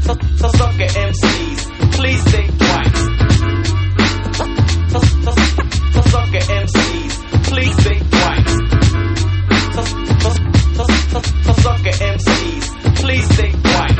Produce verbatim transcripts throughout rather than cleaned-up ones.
So, so sucker M Cs, please think twice. So, so, so sucker M Cs, please think twice. So, so, so, so, so sucker M Cs, please think twice.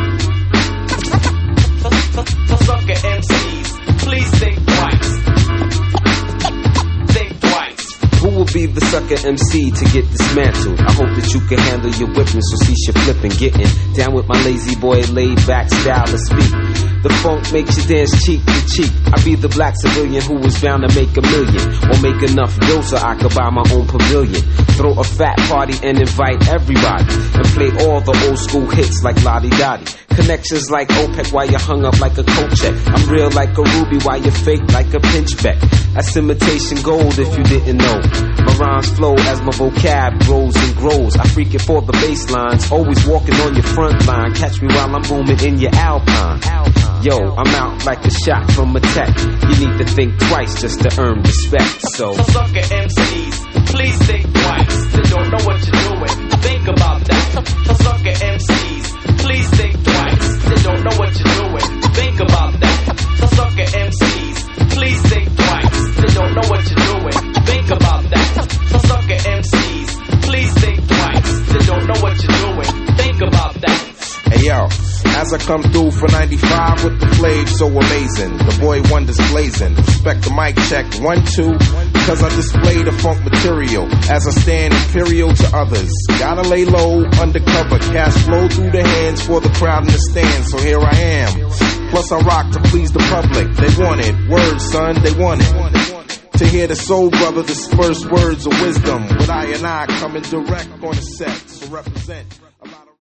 So, so, so sucker M Cs, please think twice. Think twice. Who will be the sucker M C to get dismantled? I hope that you can handle your whipping, so cease your flipping. Getting down with my lazy boy, laid back style to speak. The funk makes you dance cheek to cheek. I be the black civilian who was bound to make a million, or make enough dough so I could buy my own pavilion. Throw a fat party and invite everybody, and play all the old school hits like Lottie Dottie. Connections like OPEC while you hung up like a coat check. I'm real like a ruby while you fake like a pinchback. That's imitation gold if you didn't know. My rhymes flow as my vocab grows and grows. I freak it for the bass lines, always walking on your front line. Catch me while I'm booming in your Alpine. Yo, I'm out like a shot from a tech. You need to think twice just to earn respect. So, so sucker M Cs, please think twice. They don't know what you're doing, think about that. So sucker M Cs, please think twice. They don't know what you're doing, think about that. So sucker M Cs, please think twice. They don't know what you're doing, think about that. So sucker M Cs, please think twice. They don't know what you're doing, think about that. Hey yo, as I come through for ninety-five with the flav so amazing, the boy wonders blazing. Respect the mic check, one, two, cause I display the funk material as I stand imperial to others. Gotta lay low, undercover, cash flow through the hands for the crowd in the stand, so here I am. Plus I rock to please the public, they want it, words son, they want it. To hear the soul brother disperse words of wisdom, with I and I coming direct on the set, so represent.